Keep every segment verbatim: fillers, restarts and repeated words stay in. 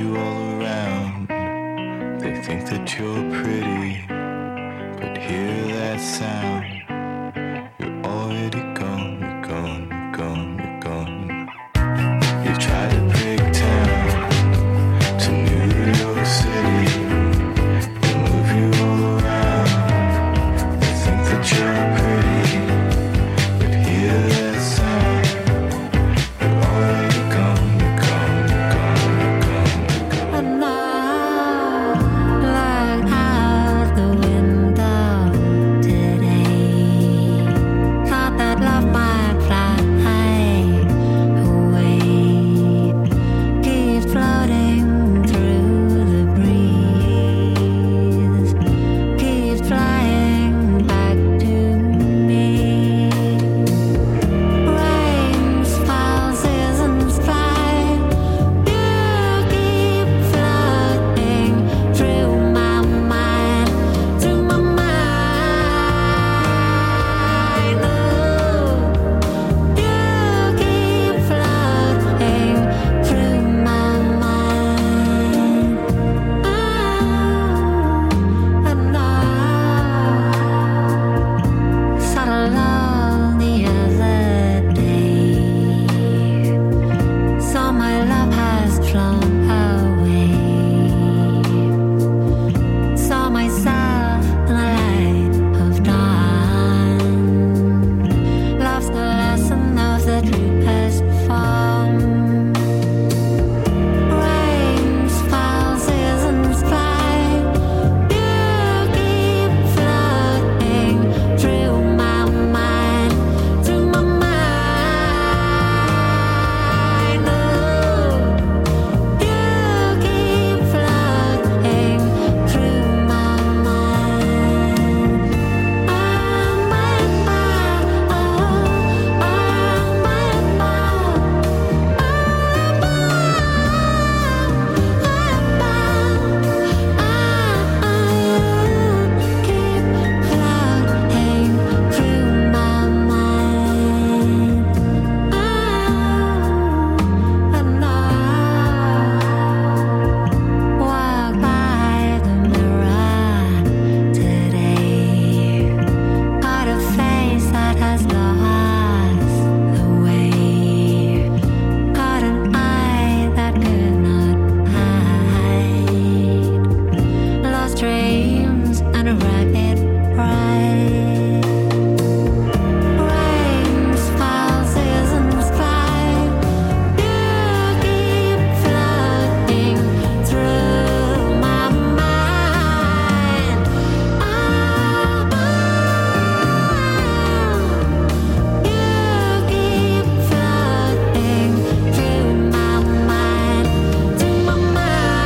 you all around. They think that you're pretty, but hear that sound. You're already gone, you're gone, you're gone, you're gone. You try to break down to New York City. They move you all around. They think that you're pretty, but hear that sound. You're already gone, you're gone, you're gone, you're gone, you're gone. And now, look out the window today. Thought that love might fly away. Keep floating through the breeze. Keep flying back to me. Rains fall, seasons fly. You keep floating through my mind, through my mind. Oh, you keep floating through my mind. Oh, and I saw the love the other day. So my love has flown away. Saw myself in the light of dawn. Love's the lesson of the truest form. Rains fall, seasons fly. You keep floating through my mind, through my mind. Oh, you keep floating through my mind. Oh, my mind. Oh, oh, my mind. Dreams and a ragged pride. Rains fall, seasons fly. You keep floating through my mind. Oh, you keep floating through my mind, through my mind.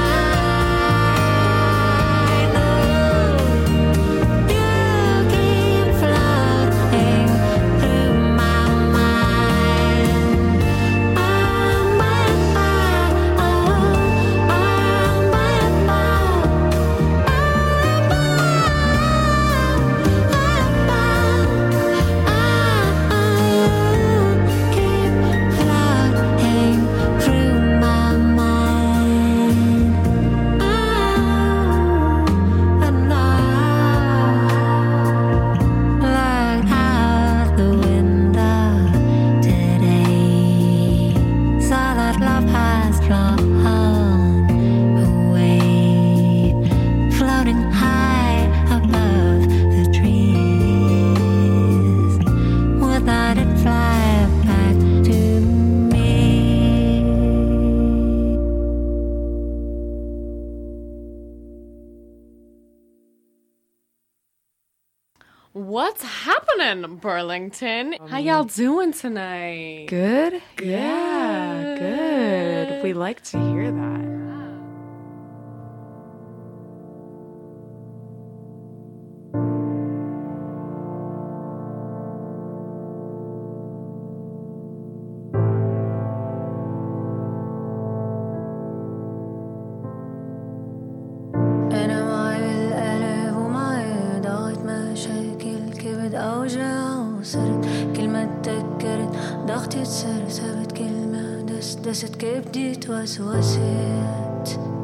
What's happening, Burlington? How y'all doing tonight? Good? Yeah, good. We like to hear that. أنا معي القلب ومعي ضاعت مشاكل كبد أوجع وصرت كلمة تذكرت ضغطي تصير ثابت كلمة دست دست كبدي توسوست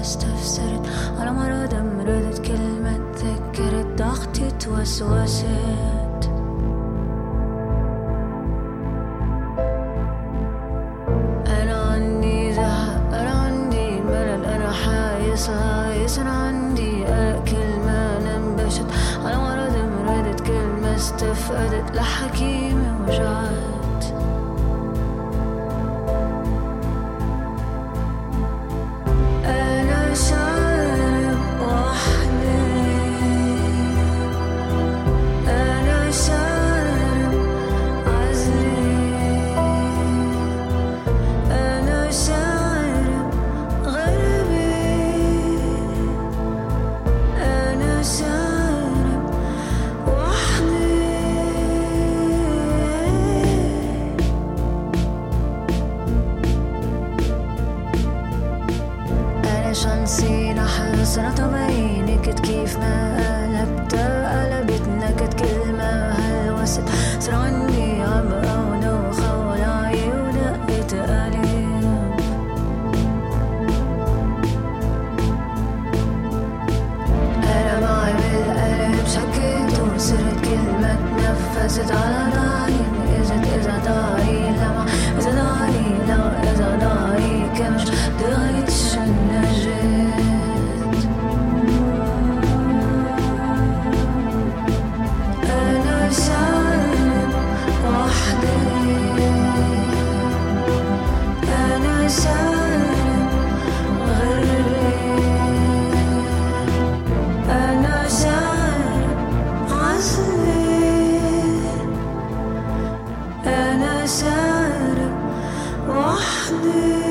استفسرت على مرض مرضت كلمة تذكرت ضغطي توسوست أنا عندي زهق أنا عندي ملل أنا حايس هايس أنا عندي قلق كلمة ننبشت على مرض مرضت كلمة استفقدت لحكيمة وجعت أنا شارب وحدي أنا شارب عزلي أنا شارب غربي أنا شارب وحدي أنا شانسي نحس أنا طبيعي نكت كيف ما قلبتها قلبت نكت كلمة هلوست صار عندي عبقى ودوخة ولاعي ودقت قليب أنا معي بالقلب شكيت وصرت كلمة تنفست على ضهري إذا إذا ضهري لما إذا ضهري لا إذا ضهري كمش دغيتش النجاة أنا شارب وحدي أنا شارب غربي أنا شارب عزلي أنا شارب وحدي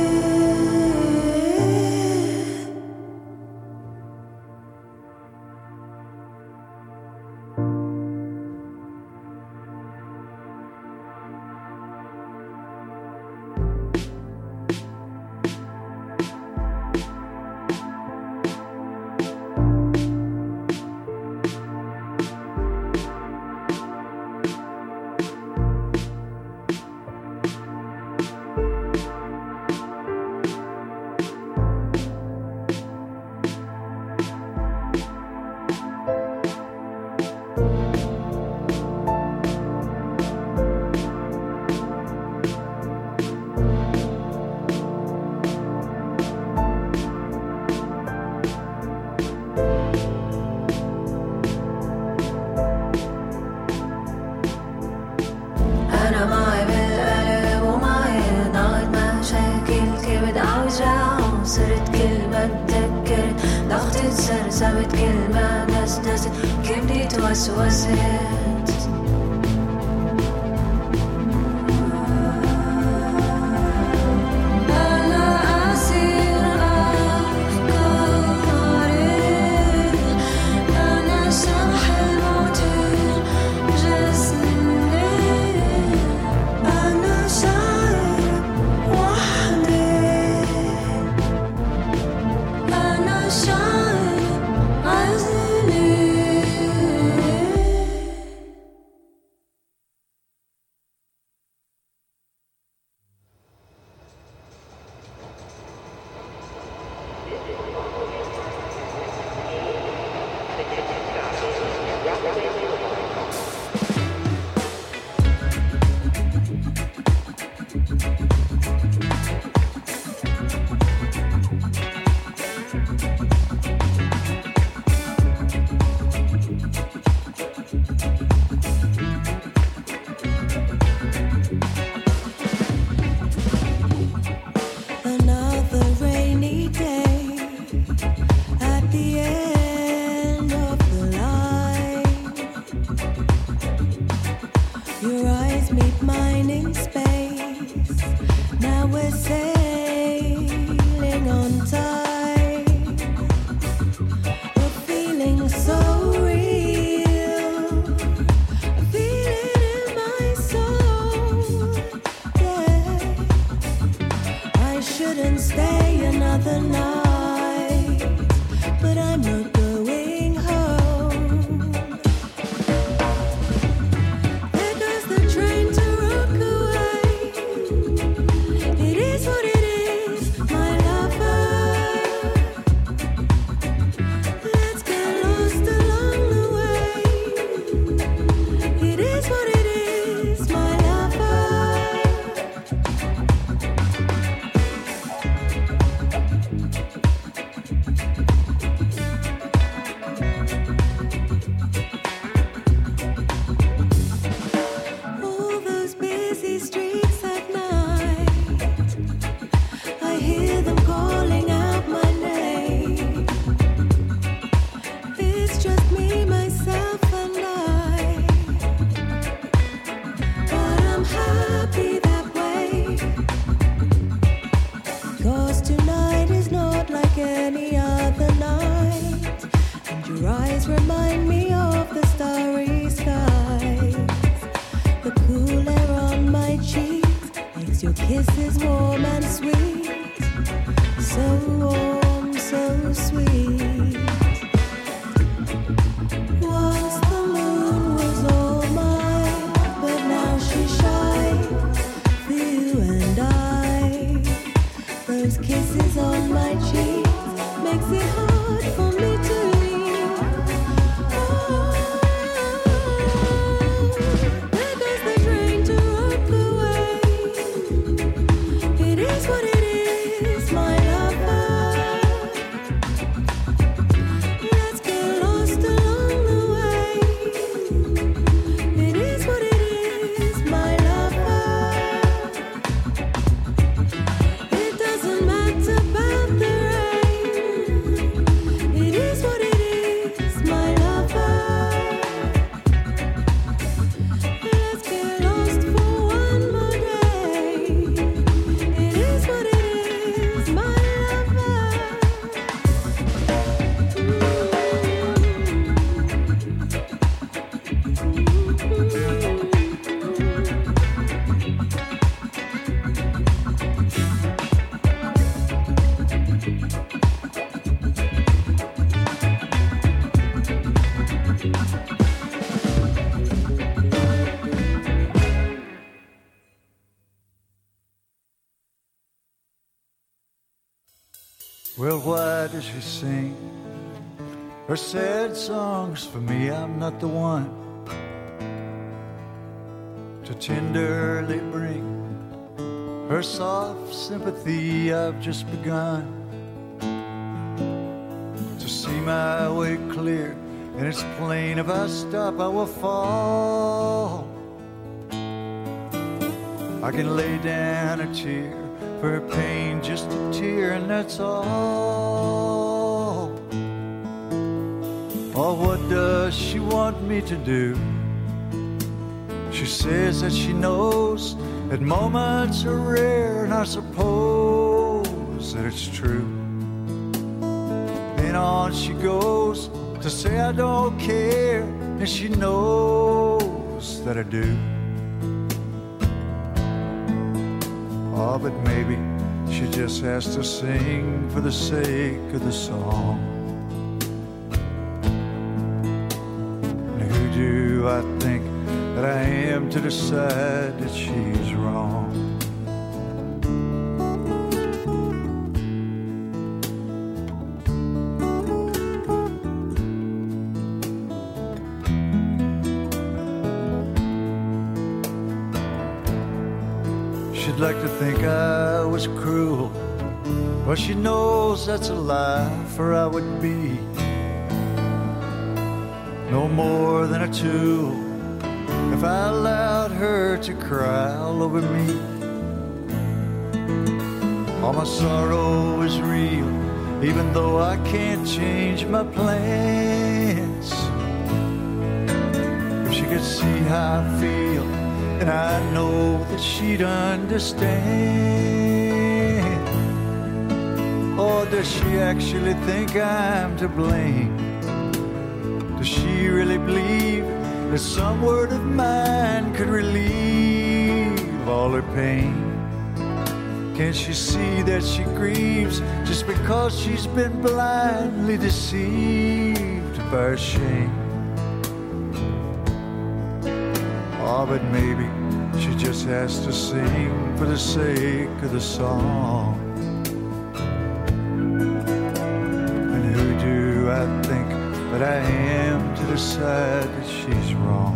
أنا معي بالقلب ومعي ضغط مشاكل كبد عوجع وصرت كلمة تذكرت ضغطت سرسبت كلمة دسدست كبدي توسوست أنا أسير أفكاري أنا سمح الموت جسمي أنا شارب وحدي أنا شارب عزلي Another rainy day at the end of the line. Your eyes meet mine in space. Now we're sailing on time. We're feeling so real. I feel it in my soul. Yeah. I shouldn't stay another night, but I'm not going home. There goes the train to rock away. It is what it is, my lover. eyes remind me of the starry skies. The cool air on my cheeks makes your kisses warm and sweet. So warm, so sweet. Once the moon was all mine, but now she shines for you and I. Those kisses on my cheeks makes it hard for me to leave. Oh, there goes the train to rock away. It is what it is, my lover. Let's get lost along the way. It is what it is, my lover. It doesn't matter about the rain. It is what it is, my lover. Let's get lost for one more day. It is what it is, my lover. Well, why does she sing her sad songs for me? I'm not the one to tenderly bring her soft sympathy. I've just begun to see my way clear, and it's plain if I stop I will fall. I can lay down a tear for her pain, just a tear, and that's all. Oh, what does she want me to do? She says that she knows that moments are rare, and I suppose that it's true. Then on she goes to say I don't care, and she knows that I do. Oh, but maybe she just has to sing for the sake of the song. And who do I think that I am to decide that she's wrong? She'd like to think I was cruel, but she knows that's a lie, for I would be no more than a tool if I allowed her to cry all over me. All my sorrow is real, even though I can't change my plans. If she could see how I feel, and I know that she'd understand. Or does she actually think I'm to blame? Does she really believe that some word of mine could relieve all her pain? Can't she see that she grieves just because she's been blindly deceived by her shame? Oh, but maybe she just has to sing for the sake of the song. And who do I think that I am to decide that she's wrong?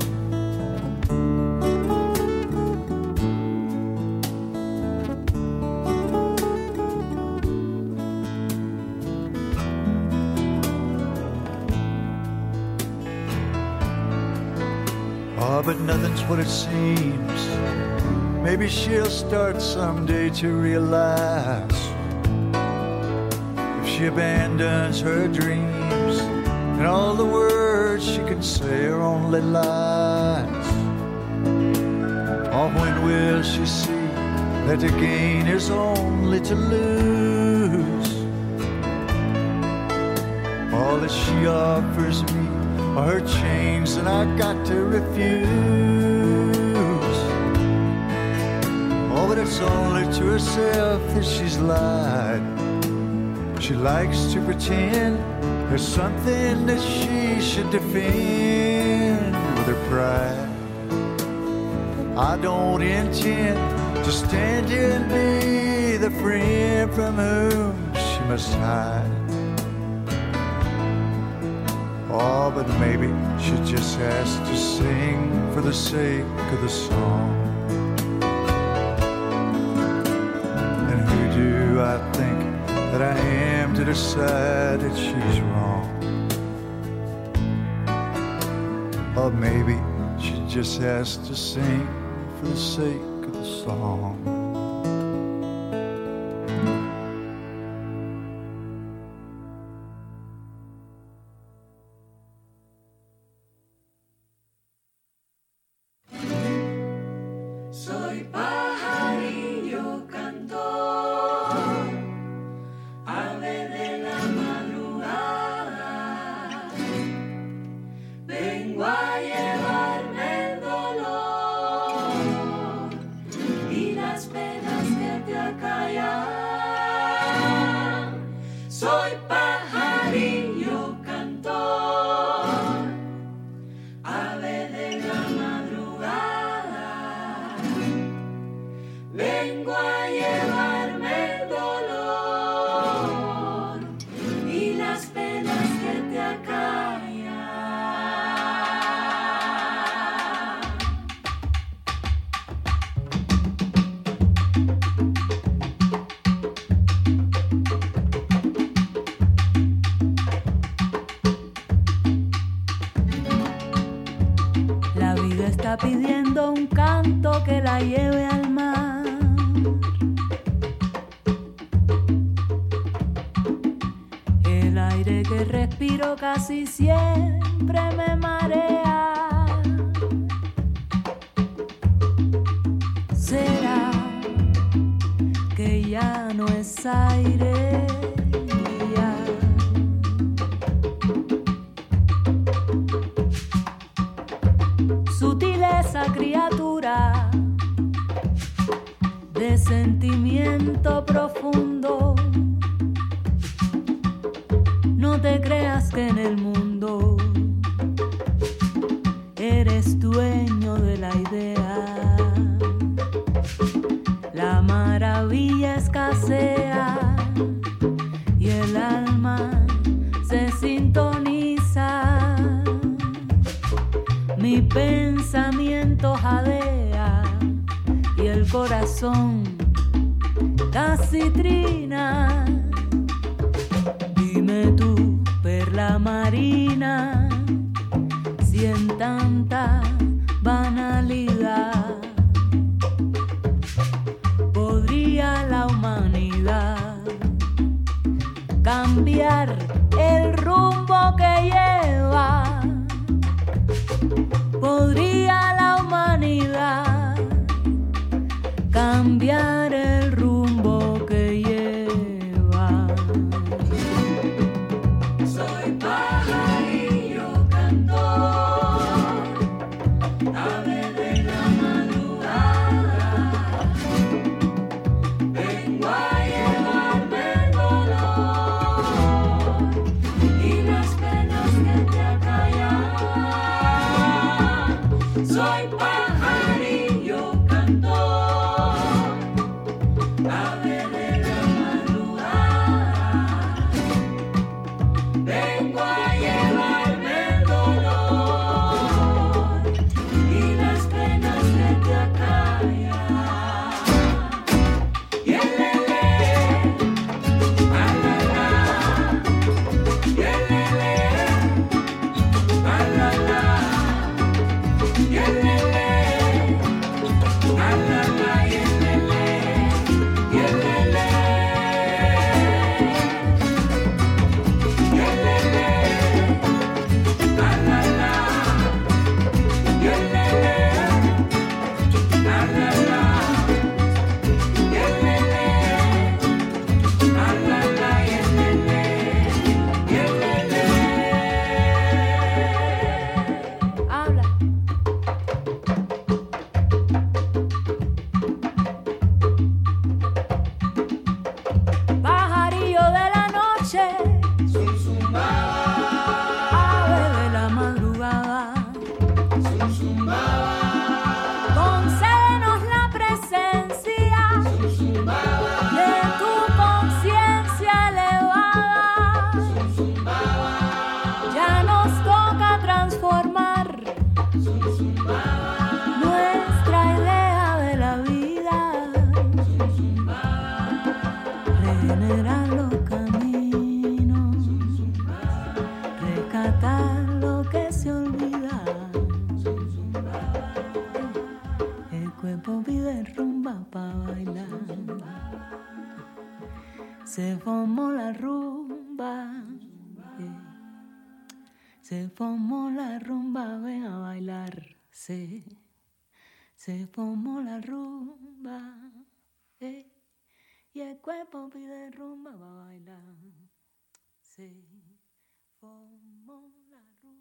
Oh, but nothing's what it seems. Maybe she'll start someday to realize if she abandons her dreams and all the words she can say are only lies. Oh, when will she see that to gain is only to lose? Oh, all that she offers me are her chains, and I got to refuse. Oh, but it's only to herself that she's lied. She likes to pretend there's something that she should defend with her pride. I don't intend to stand here and be the friend from whom she must hide. Oh, but maybe she just has to sing for the sake of the song. And who do I think that I am to decide that she's wrong? Or maybe she just has to sing for the sake of the song. Soy pajarillo cantor, ave de la madrugada, vengo a llevarme el dolor y las penas que te acallan. Soy pajarillo cantor, ave de la madrugada, vengo a llevarme el dolor y las penas que te acallan. La vida está pidiendo un canto que la lleve al mar. El aire que respiro casi siempre me marea. ¿Será que ya no es aire? Ya. Sutileza, criatura de sentimiento profundo. No te creas que en el mundo eres dueño de la idea. La maravilla escasea y el alma se sintoniza. Mi pensamiento jadea y el corazón casi trina. Dime tú, perla marina, si en tanta banalidad podría la humanidad cambiar el rumbo que lleva. Podría la humanidad cambiar el rumbo que lleva. Soy pajarillo cantor, ave de la madrugada, vengo a llevarme el dolor y las penas que te acallan. Soy pajarillo cantor, ave de la madrugada, vengo a llevarme el dolor y las penas que te acallan. Yelele, alala, yelele, alala, yelele. Se formó la rumba, eh. Se formó la rumba, ven a bailar. Se, se formó la rumba, eh. Y el cuerpo pide rumba para bailar. Se formó la rumba.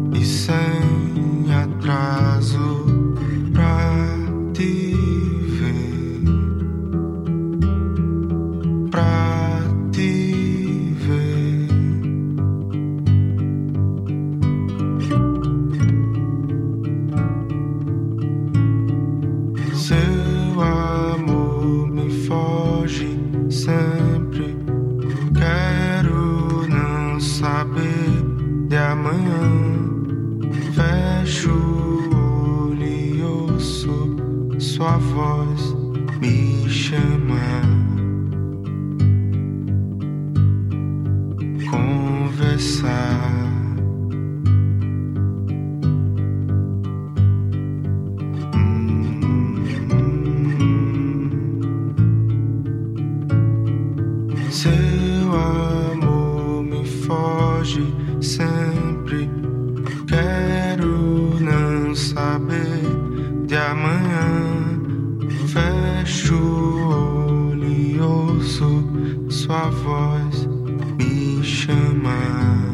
sem atraso pra te ver. amanhã. Fecho o olho e ouço sua voz me chamar. Conversar. Seu amor me foge sempre. Quero não saber de amanhã. Fecho o olho e ouço sua voz me chamar.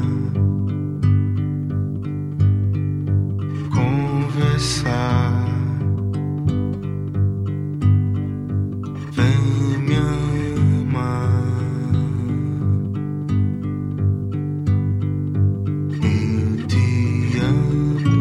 Conversar. Vem me amar. Eu te amo.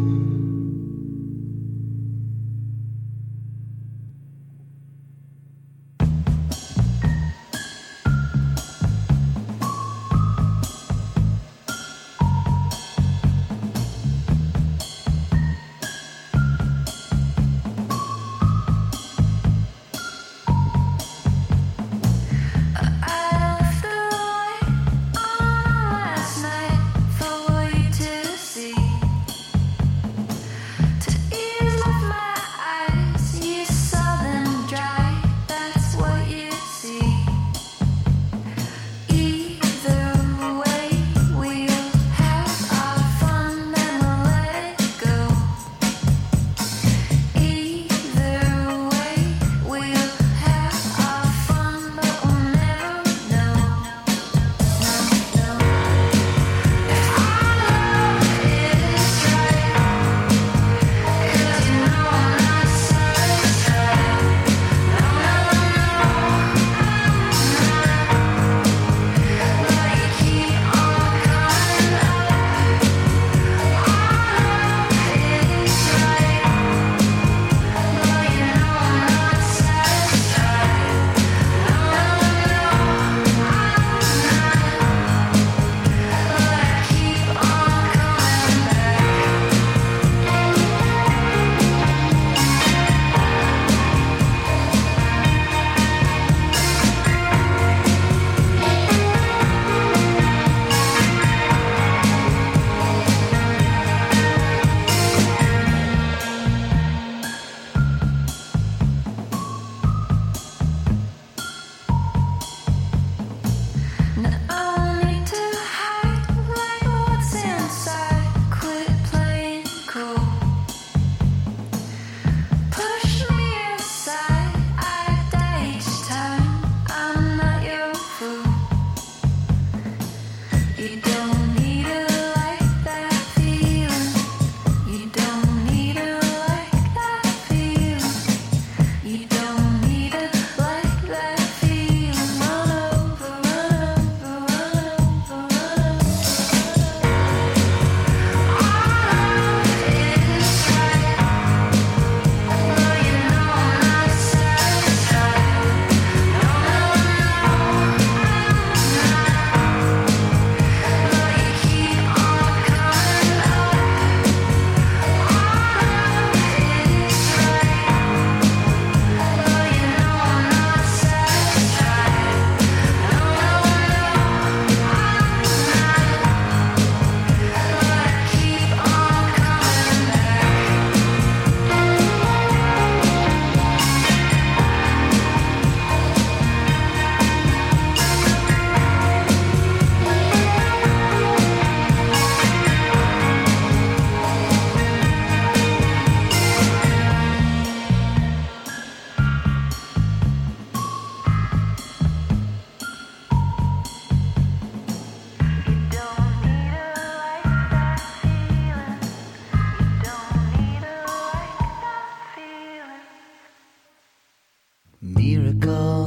Miracle.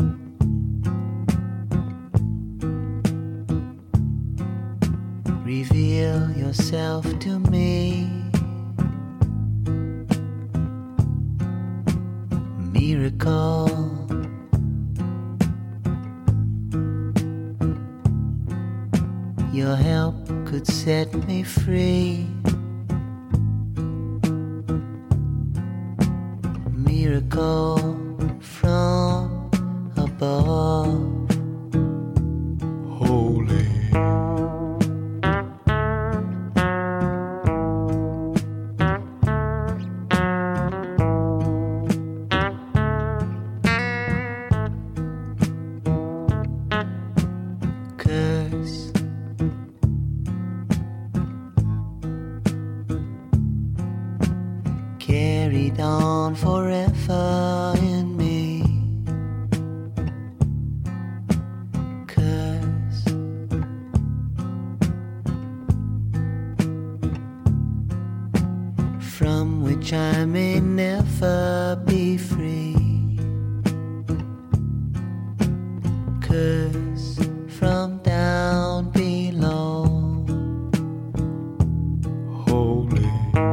Reveal yourself to me. Miracle. Your help could set me free. Miracle from above. Holy. Curse. Carried on forever in me. Curse. From which I may never be free. Curse from down below. Holy.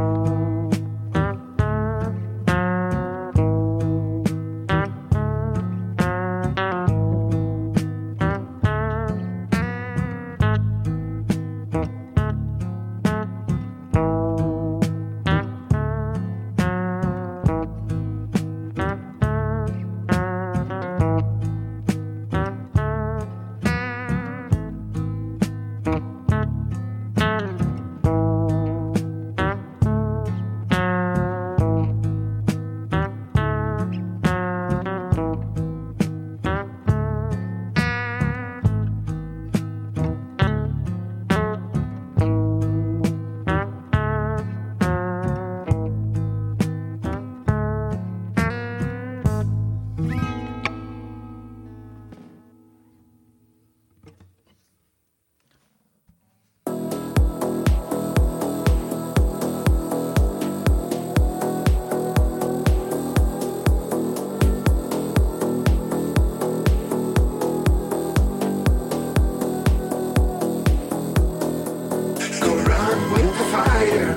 Go run with the fire.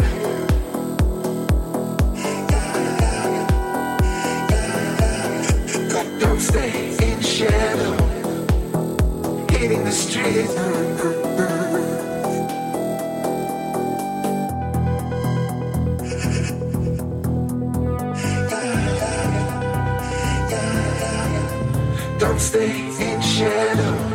Don't stay in shadow, hitting the street. Don't stay in shadow.